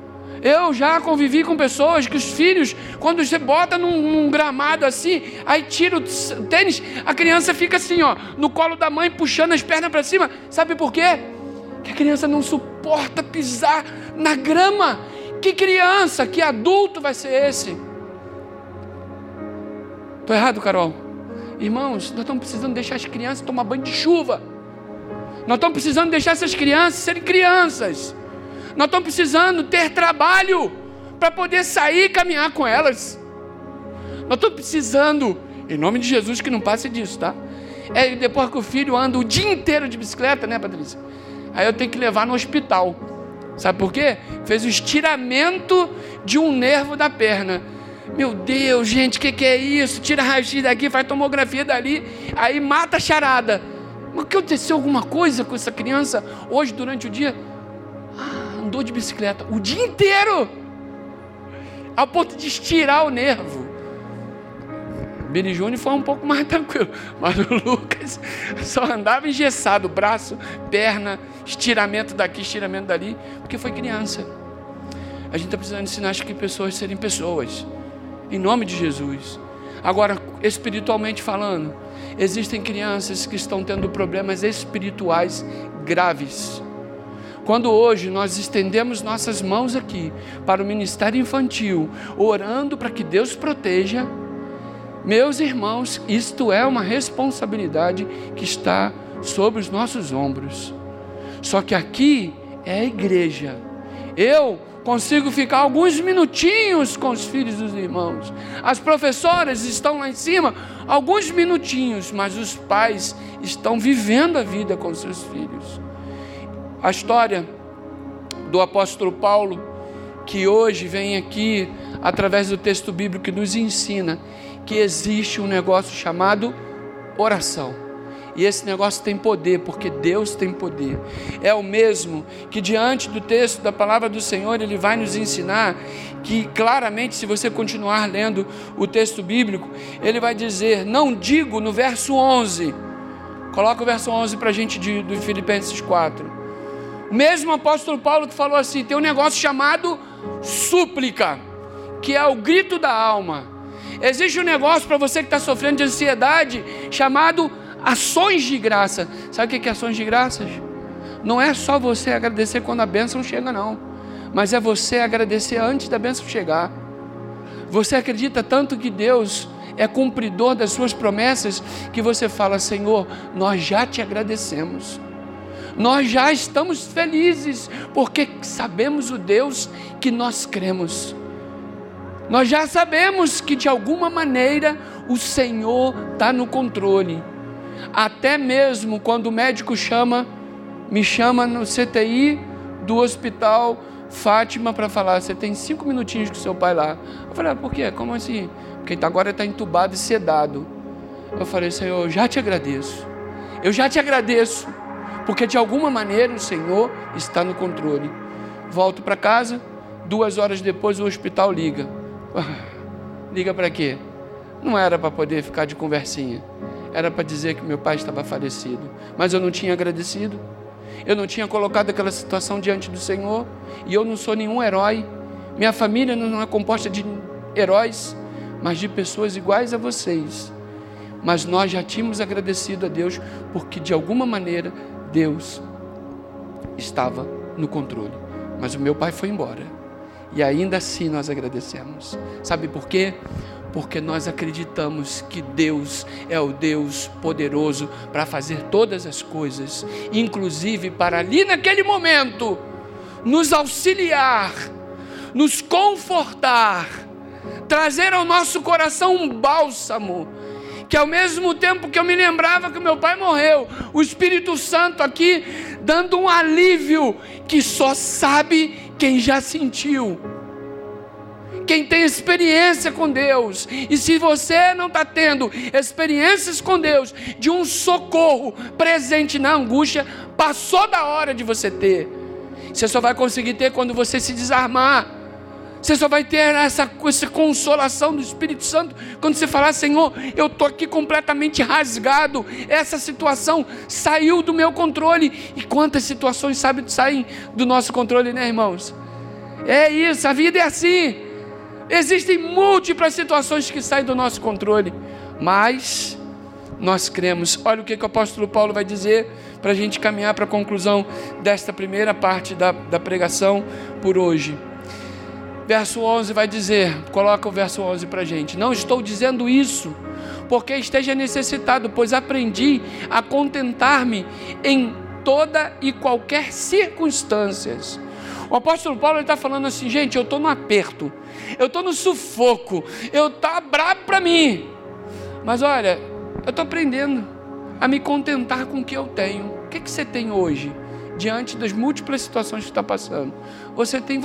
Eu já convivi com pessoas que os filhos, quando você bota num gramado assim, aí tira o tênis, a criança fica assim, ó, no colo da mãe, puxando as pernas para cima. Sabe por quê? Que a criança não suporta pisar na grama. Que criança, que adulto vai ser esse? Estou errado, Carol? Irmãos, nós estamos precisando deixar as crianças tomar banho de chuva. Nós estamos precisando deixar essas crianças serem crianças. Nós estamos precisando ter trabalho para poder sair e caminhar com elas. Nós estamos precisando, em nome de Jesus, que não passe disso, tá? Depois que o filho anda o dia inteiro de bicicleta, né, Patrícia? Aí eu tenho que levar no hospital. Sabe por quê? Fez o estiramento de um nervo da perna. Meu Deus, gente, o que é isso? Tira raio-x daqui, faz tomografia dali, aí mata a charada. Mas aconteceu alguma coisa com essa criança hoje durante o dia? Andou de bicicleta o dia inteiro, ao ponto de estirar o nervo. Billy Júnior foi um pouco mais tranquilo, mas o Lucas só andava engessado, braço, perna, estiramento daqui, estiramento dali, porque foi criança. A gente está precisando ensinar as pessoas a serem pessoas, em nome de Jesus. Agora, espiritualmente falando, existem crianças que estão tendo problemas espirituais graves. Quando hoje nós estendemos nossas mãos aqui para o ministério infantil, orando para que Deus proteja, meus irmãos, isto é uma responsabilidade que está sobre os nossos ombros. Só que aqui é a igreja. Eu consigo ficar alguns minutinhos com os filhos dos irmãos. As professoras estão lá em cima, alguns minutinhos, mas os pais estão vivendo a vida com seus filhos. A história do apóstolo Paulo, que hoje vem aqui, através do texto bíblico, que nos ensina que existe um negócio chamado oração. E esse negócio tem poder, porque Deus tem poder. É o mesmo que diante do texto da palavra do Senhor, Ele vai nos ensinar que claramente, se você continuar lendo o texto bíblico, Ele vai dizer, não digo no verso 11, coloca o verso 11 para a gente do Filipenses 4. O mesmo apóstolo Paulo que falou assim, tem um negócio chamado súplica, que é o grito da alma. Existe um negócio para você que está sofrendo de ansiedade, chamado ações de graça. Sabe o que é ações de graças? não é só você agradecer quando a bênção chega, não. Mas é você agradecer antes da bênção chegar. Você acredita tanto que Deus é cumpridor das suas promessas, que você fala: Senhor, nós já te agradecemos. Nós já estamos felizes, porque sabemos o Deus que nós cremos. Nós já sabemos que de alguma maneira o Senhor está no controle. Até mesmo quando o médico me chama no CTI do hospital Fátima para falar: você tem 5 minutinhos com seu pai lá. Eu falei: por quê? Como assim? Porque agora está entubado e sedado. Eu falei: Senhor, eu já te agradeço. Eu já te agradeço, porque de alguma maneira o Senhor está no controle. Volto para casa, 2 horas depois o hospital liga. Liga para quê? Não era para poder ficar de conversinha. Era para dizer que meu pai estava falecido. Mas eu não tinha agradecido. Eu não tinha colocado aquela situação diante do Senhor. E eu não sou nenhum herói. Minha família não é composta de heróis, mas de pessoas iguais a vocês. Mas nós já tínhamos agradecido a Deus, porque de alguma maneira Deus estava no controle. Mas o meu pai foi embora. E ainda assim nós agradecemos. Sabe por quê? Porque nós acreditamos que Deus é o Deus poderoso para fazer todas as coisas, inclusive para ali naquele momento nos auxiliar, nos confortar, trazer ao nosso coração um bálsamo, que ao mesmo tempo que eu me lembrava que meu pai morreu, o Espírito Santo aqui dando um alívio que só sabe quem já sentiu, quem tem experiência com Deus. E se você não está tendo experiências com Deus, de um socorro presente na angústia, passou da hora de você ter. Você só vai conseguir ter quando você se desarmar. Você só vai ter essa consolação do Espírito Santo quando você falar: Senhor, eu estou aqui completamente rasgado, essa situação saiu do meu controle. E quantas situações saem do nosso controle, né, irmãos? É isso, a vida é assim. Existem múltiplas situações que saem do nosso controle, mas nós cremos. Olha o que o apóstolo Paulo vai dizer para a gente caminhar para a conclusão desta primeira parte da pregação por hoje. Verso 11 vai dizer, coloca o verso 11 para a gente: não estou dizendo isso porque esteja necessitado, pois aprendi a contentar-me em toda e qualquer circunstâncias. O apóstolo Paulo está falando assim: gente, eu estou no aperto, eu estou no sufoco, eu estou brabo para mim, mas olha, eu estou aprendendo a me contentar com o que eu tenho. O que você tem hoje, diante das múltiplas situações que está passando? Você tem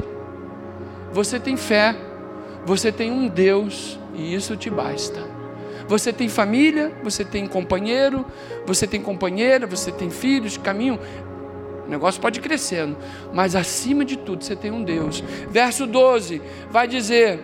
você tem fé, você tem um Deus, e isso te basta. Você tem família, você tem companheiro, você tem companheira, você tem filhos, caminho. O negócio pode ir crescendo, mas acima de tudo você tem um Deus. Verso 12 vai dizer: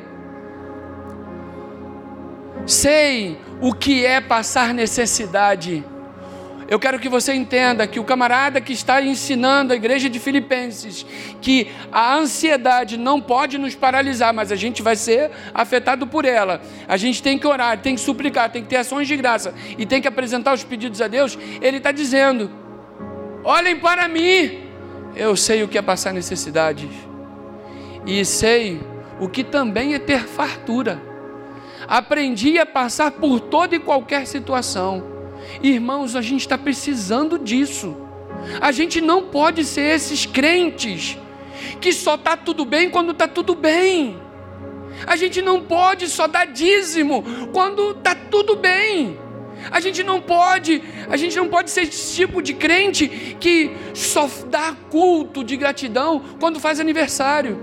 sei o que é passar necessidade. Eu quero que você entenda que o camarada que está ensinando a igreja de Filipenses que a ansiedade não pode nos paralisar, mas a gente vai ser afetado por ela. A gente tem que orar, tem que suplicar, tem que ter ações de graça e tem que apresentar os pedidos a Deus. Ele está dizendo: olhem para mim, eu sei o que é passar necessidade e sei o que também é ter fartura. Aprendi a passar por toda e qualquer situação. Irmãos, a gente está precisando disso. A gente não pode ser esses crentes que só está tudo bem quando está tudo bem. A gente não pode só dar dízimo quando está tudo bem. A gente não pode ser esse tipo de crente que só dá culto de gratidão quando faz aniversário.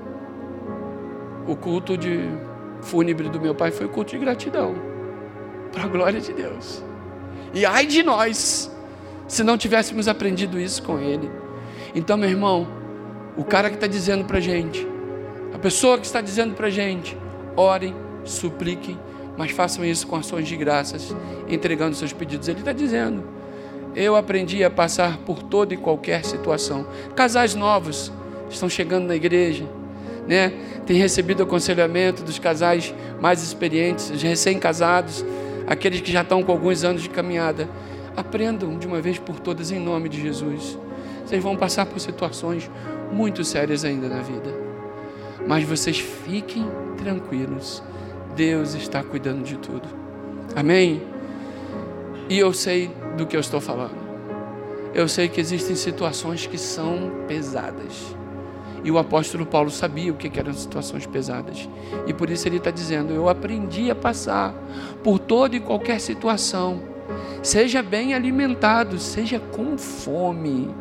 O culto fúnebre do meu pai foi culto de gratidão, para a glória de Deus. E ai de nós, se não tivéssemos aprendido isso com ele. Então, meu irmão, o cara que está dizendo para a gente, a pessoa que está dizendo para a gente: orem, supliquem, mas façam isso com ações de graças, entregando seus pedidos. Ele está dizendo: eu aprendi a passar por toda e qualquer situação. Casais novos estão chegando na igreja, né? Tem recebido aconselhamento dos casais mais experientes, os recém-casados, aqueles que já estão com alguns anos de caminhada. Aprendam de uma vez por todas, em nome de Jesus. Vocês vão passar por situações muito sérias ainda na vida. Mas vocês fiquem tranquilos. Deus está cuidando de tudo. Amém? E eu sei do que eu estou falando. Eu sei que existem situações que são pesadas. E o apóstolo Paulo sabia o que eram situações pesadas. E por isso ele está dizendo: eu aprendi a passar por toda e qualquer situação. Seja bem alimentado, seja com fome,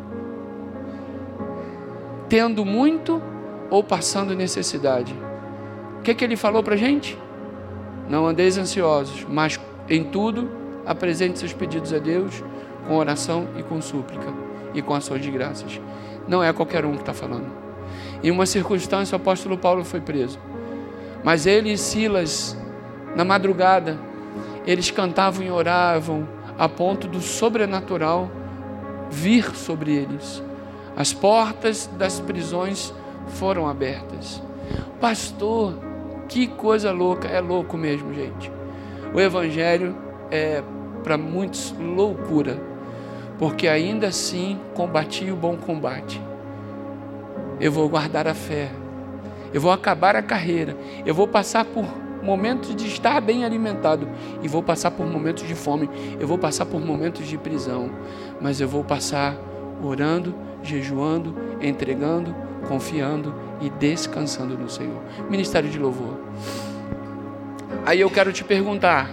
tendo muito ou passando necessidade. O que ele falou para a gente? Não andeis ansiosos, mas em tudo apresente seus pedidos a Deus com oração e com súplica e com ações de graças. Não é qualquer um que está falando. Em uma circunstância, o apóstolo Paulo foi preso, mas ele e Silas, na madrugada, eles cantavam e oravam a ponto do sobrenatural vir sobre eles. As portas das prisões foram abertas. Pastor, que coisa louca. É louco mesmo, gente. O evangelho é para muitos loucura, porque ainda assim combati o bom combate. Eu vou guardar a fé, eu vou acabar a carreira, eu vou passar por momentos de estar bem alimentado, e vou passar por momentos de fome, eu vou passar por momentos de prisão, mas eu vou passar orando, jejuando, entregando, confiando e descansando no Senhor. Ministério de louvor. Aí eu quero te perguntar,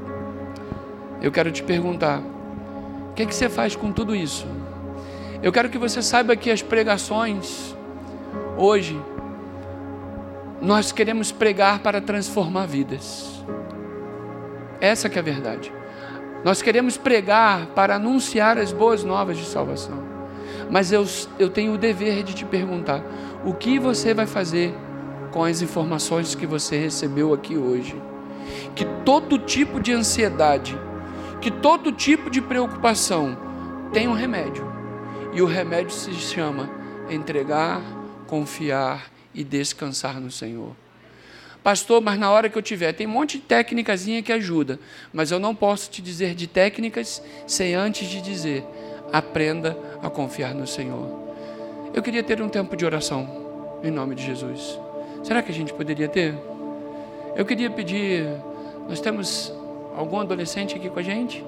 o que você faz com tudo isso? Eu quero que você saiba que as pregações, hoje, nós queremos pregar para transformar vidas. Essa que é a verdade. Nós queremos pregar para anunciar as boas novas de salvação. Mas eu tenho o dever de te perguntar: o que você vai fazer com as informações que você recebeu aqui hoje? Que todo tipo de ansiedade, que todo tipo de preocupação tem um remédio. E o remédio se chama entregar, confiar e descansar no Senhor. Pastor, mas na hora que eu tiver, tem um monte de técnicazinha que ajuda, mas eu não posso te dizer de técnicas sem antes de dizer: aprenda a confiar no Senhor. Eu queria ter um tempo de oração, em nome de Jesus. Será que a gente poderia ter? Eu queria pedir, nós temos algum adolescente aqui com a gente?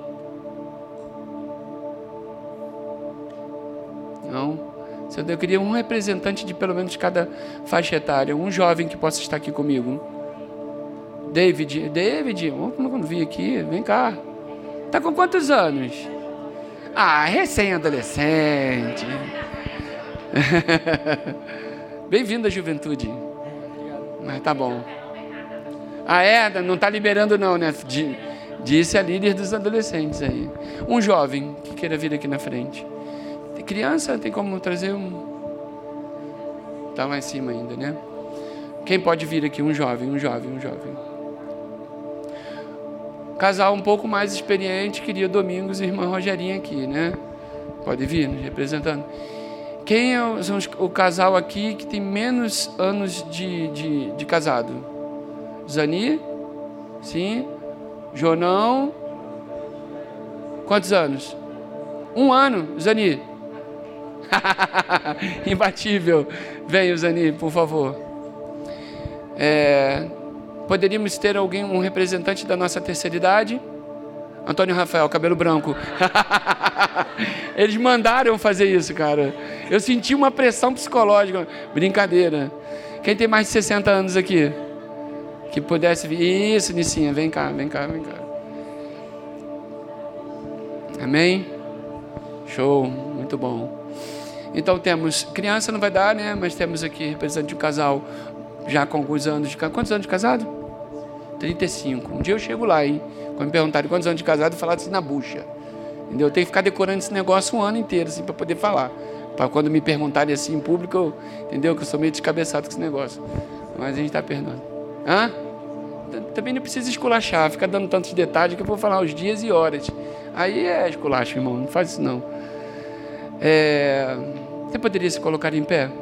Não? Eu queria um representante de pelo menos cada faixa etária, um jovem que possa estar aqui comigo. David, quando vir aqui, vem cá. Está com quantos anos? Ah, recém-adolescente. Bem-vindo à juventude. Mas tá bom. Ah, é? Não está liberando não, né? Disse a líder dos adolescentes aí. Um jovem que queira vir aqui na frente. Criança, tem como trazer um... Está lá em cima ainda, né? Quem pode vir aqui? Um jovem. Casal um pouco mais experiente, queria Domingos e irmã Rogerinha aqui, né? Pode vir, representando. Quem é o casal aqui que tem menos anos de casado? Zani? Sim. Jonão? Quantos anos? 1 ano, Zani. Imbatível. Venha, Zani, por favor. Poderíamos ter alguém, um representante da nossa terceira idade? Antônio Rafael, cabelo branco. Eles mandaram fazer isso, cara. Eu senti uma pressão psicológica. Brincadeira. Quem tem mais de 60 anos aqui? Que pudesse vir. Isso, Nicinha, vem cá. Amém? Show, muito bom. Então temos, criança não vai dar, né? Mas temos aqui representante de um casal já com alguns anos de casado. Quantos anos de casado? 35. Um dia eu chego lá, hein? Quando me perguntarem quantos anos de casado, eu falo assim na bucha. Entendeu? Eu tenho que ficar decorando esse negócio um ano inteiro, assim, para poder falar. Para quando me perguntarem assim em público, entendeu? Que eu sou meio descabeçado com esse negócio. Mas a gente está perdoando. Hã? Também não precisa esculachar, ficar dando tantos detalhes que eu vou falar os dias e horas. Aí é esculacho, irmão, não faz isso não. Você poderia se colocar em pé?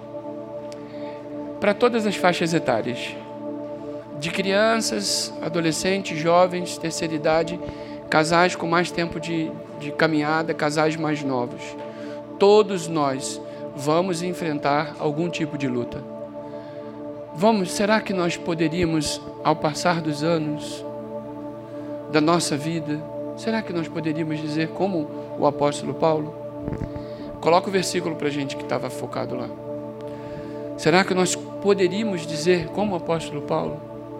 Para todas as faixas etárias, de crianças, adolescentes, jovens, terceira idade, casais com mais tempo de caminhada, casais mais novos. todos nós vamos enfrentar algum tipo de luta. Será que nós poderíamos, ao passar dos anos da nossa vida, será que nós poderíamos dizer como o apóstolo Paulo? Coloca o versículo para a gente que estava focado lá. Será que nós poderíamos dizer como o apóstolo Paulo?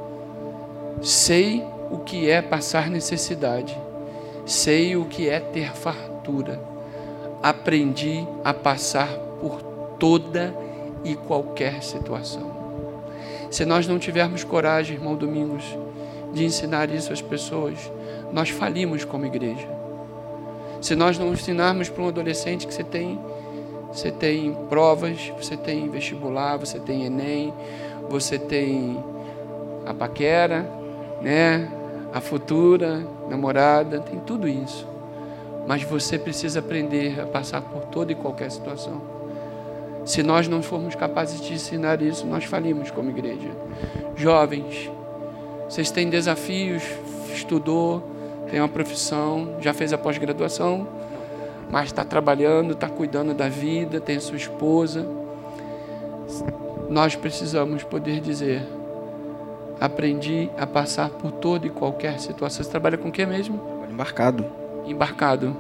Sei o que é passar necessidade, sei o que é ter fartura, aprendi a passar por toda e qualquer situação. Se nós não tivermos coragem, irmão Domingos, de ensinar isso às pessoas, nós falimos como igreja. Se nós não ensinarmos para um adolescente que você tem provas, você tem vestibular, você tem Enem, você tem a paquera, né? A futura namorada, tem tudo isso. Mas você precisa aprender a passar por toda e qualquer situação. Se nós não formos capazes de ensinar isso, nós falimos como igreja. Jovens, vocês têm desafios, estudou, tem uma profissão, já fez a pós-graduação, mas está trabalhando, está cuidando da vida, tem a sua esposa. Nós precisamos poder dizer: aprendi a passar por toda e qualquer situação. Você trabalha com o que mesmo? Embarcado. Embarcado.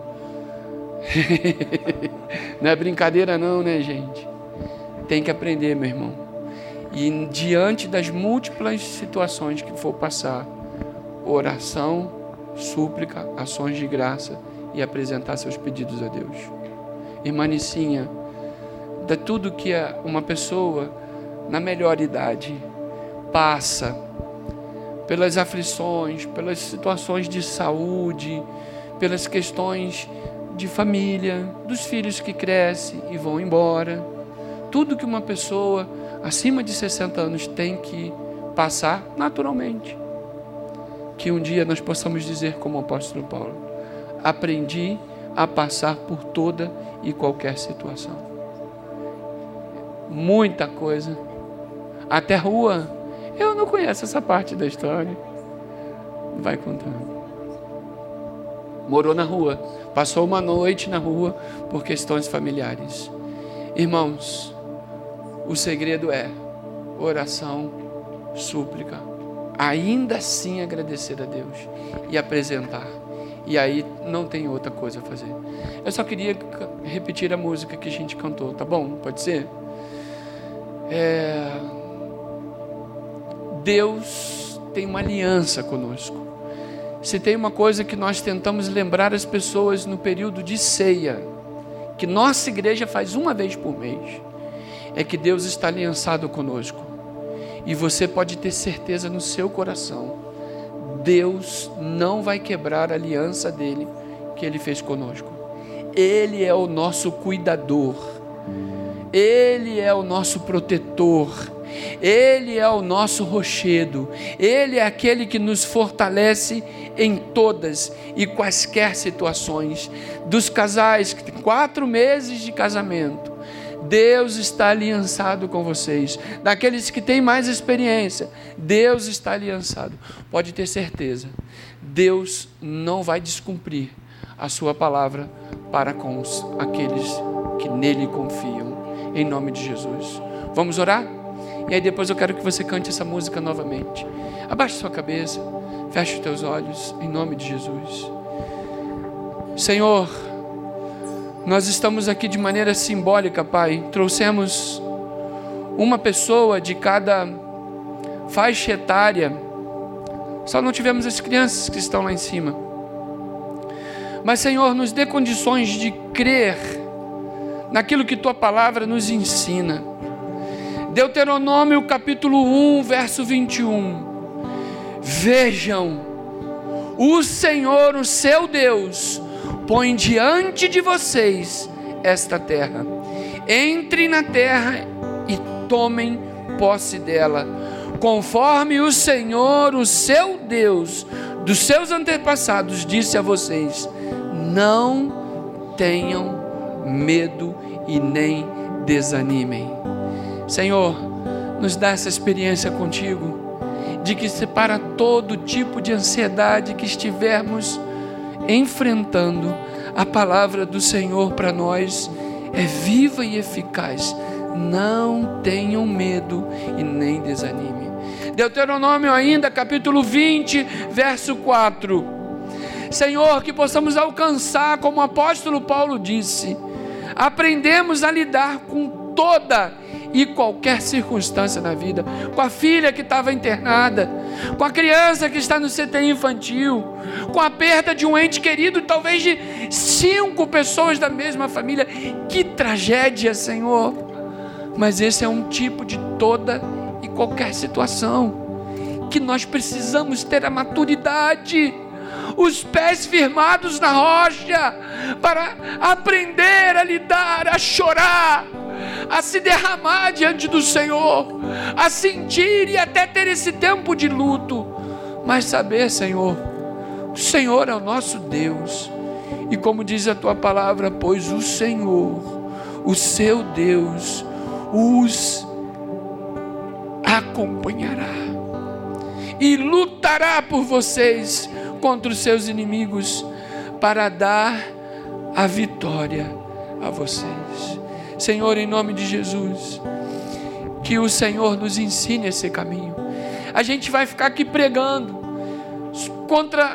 Não é brincadeira não, né, gente? Tem que aprender, meu irmão. E diante das múltiplas situações que for passar, oração, súplica, ações de graça e apresentar seus pedidos a Deus. Irmã Nicinha, de tudo que uma pessoa na melhor idade passa, pelas aflições, pelas situações de saúde, pelas questões de família, dos filhos que crescem e vão embora, tudo que uma pessoa acima de 60 anos tem que passar naturalmente. Que um dia nós possamos dizer como o apóstolo Paulo: aprendi a passar por toda e qualquer situação. Muita coisa. Até rua. Eu não conheço essa parte da história. Vai contando. Morou na rua. Passou uma noite na rua por questões familiares. Irmãos, o segredo é oração, súplica, ainda assim agradecer a Deus e apresentar. E aí não tem outra coisa a fazer. Eu só queria repetir a música que a gente cantou, tá bom? Pode ser? Deus tem uma aliança conosco. Se tem uma coisa que nós tentamos lembrar as pessoas no período de ceia, que nossa igreja faz uma vez por mês, é que Deus está aliançado conosco. E você pode ter certeza no seu coração, Deus não vai quebrar a aliança dele que ele fez conosco. Ele é o nosso cuidador, ele é o nosso protetor, ele é o nosso rochedo, ele é aquele que nos fortalece em todas e quaisquer situações. Dos casais que têm 4 meses de casamento, Deus está aliançado com vocês. Daqueles que têm mais experiência, Deus está aliançado. Pode ter certeza, Deus não vai descumprir a sua palavra para com aqueles que nele confiam, em nome de Jesus. Vamos orar? E aí depois eu quero que você cante essa música novamente. Abaixe sua cabeça, feche os teus olhos, em nome de Jesus. Senhor, nós estamos aqui de maneira simbólica, Pai. Trouxemos uma pessoa de cada faixa etária. Só não tivemos as crianças que estão lá em cima. Mas, Senhor, nos dê condições de crer naquilo que Tua palavra nos ensina. Deuteronômio capítulo 1, verso 21. Vejam, o Senhor, o seu Deus, põe diante de vocês esta terra. Entrem na terra e tomem posse dela, conforme o Senhor, o seu Deus, dos seus antepassados, disse a vocês. Não tenham medo e nem desanimem. Senhor, nos dá essa experiência contigo, de que separa todo tipo de ansiedade que estivermos enfrentando, a palavra do Senhor para nós é viva e eficaz. Não tenham medo e nem desanime. Deuteronômio ainda, capítulo 20, verso 4. Senhor, que possamos alcançar, como o apóstolo Paulo disse, aprendemos a lidar com toda e qualquer circunstância na vida, com a filha que estava internada, com a criança que está no CTI infantil, com a perda de um ente querido, talvez de 5 pessoas da mesma família. Que tragédia, Senhor! Mas esse é um tipo de toda e qualquer situação que nós precisamos ter a maturidade, os pés firmados na rocha, para aprender a lidar, a chorar, a se derramar diante do Senhor, a sentir e até ter esse tempo de luto, mas saber, Senhor, o Senhor é o nosso Deus, e como diz a tua palavra, pois o Senhor, o seu Deus, os acompanhará e lutará por vocês contra os seus inimigos, para dar a vitória a vocês. Senhor, em nome de Jesus, que o Senhor nos ensine esse caminho. A gente vai ficar aqui pregando contra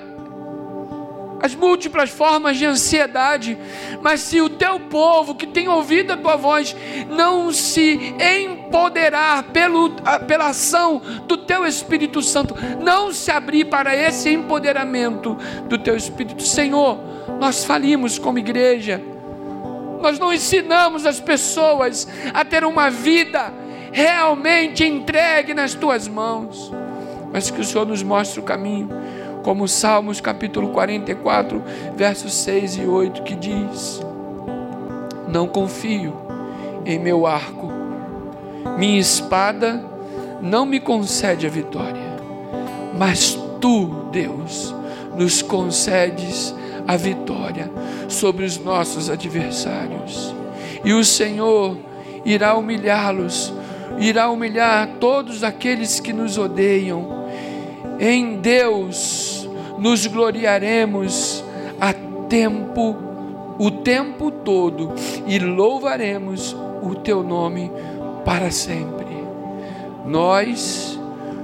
as múltiplas formas de ansiedade, mas se o teu povo que tem ouvido a tua voz não se empoderar pela ação do teu Espírito Santo, não se abrir para esse empoderamento do teu Espírito, Senhor, nós falimos como igreja. Nós não ensinamos as pessoas a ter uma vida realmente entregue nas tuas mãos, mas que o Senhor nos mostre o caminho, como Salmos capítulo 44, versos 6 e 8, que diz: não confio em meu arco, minha espada não me concede a vitória, mas tu, Deus, nos concedes a vitória sobre os nossos adversários, e o Senhor irá humilhá-los, irá humilhar todos aqueles que nos odeiam. Em Deus nos gloriaremos o tempo todo, e louvaremos o teu nome para sempre. Nós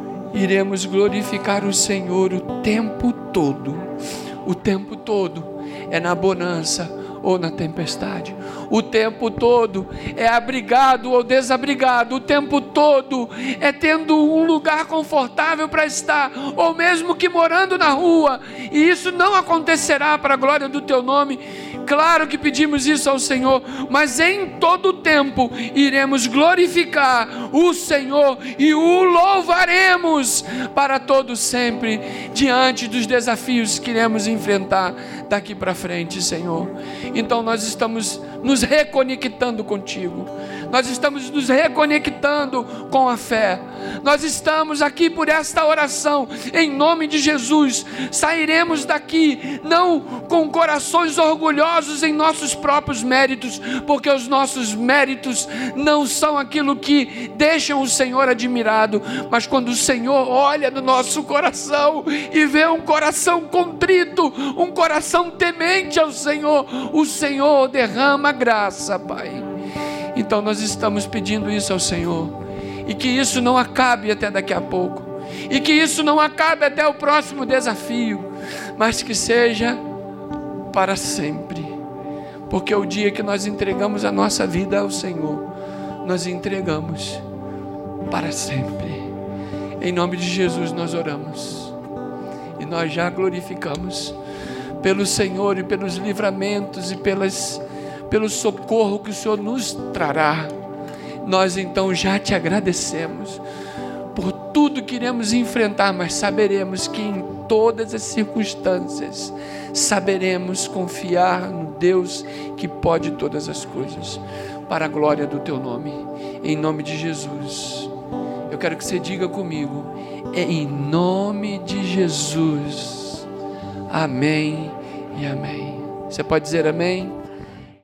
iremos glorificar o Senhor o tempo todo. O tempo todo é na bonança ou na tempestade. O tempo todo é abrigado ou desabrigado. O tempo todo é tendo um lugar confortável para estar, ou mesmo que morando na rua. E isso não acontecerá para a glória do teu nome. Claro que pedimos isso ao Senhor, mas em todo o tempo iremos glorificar o Senhor e o louvaremos para todo sempre, diante dos desafios que iremos enfrentar daqui para frente, Senhor. Então nós estamos nos reconectando contigo, nós estamos nos reconectando com a fé, nós estamos aqui por esta oração, em nome de Jesus. Sairemos daqui não com corações orgulhosos em nossos próprios méritos, porque os nossos méritos não são aquilo que deixam o Senhor admirado, mas quando o Senhor olha no nosso coração e vê um coração contrito, um coração temente ao Senhor, o Senhor derrama graça, Pai. Então nós estamos pedindo isso ao Senhor, e que isso não acabe até daqui a pouco, e que isso não acabe até o próximo desafio, mas que seja para sempre, porque o dia que nós entregamos a nossa vida ao Senhor, nós entregamos para sempre. Em nome de Jesus nós oramos, e nós já glorificamos pelo Senhor e pelos livramentos e pelo socorro que o Senhor nos trará. Nós então já te agradecemos por tudo que iremos enfrentar, mas saberemos que em todas as circunstâncias saberemos confiar no Deus que pode todas as coisas, para a glória do teu nome, em nome de Jesus. Eu quero que você diga comigo: em nome de Jesus, amém e amém. Você pode dizer amém?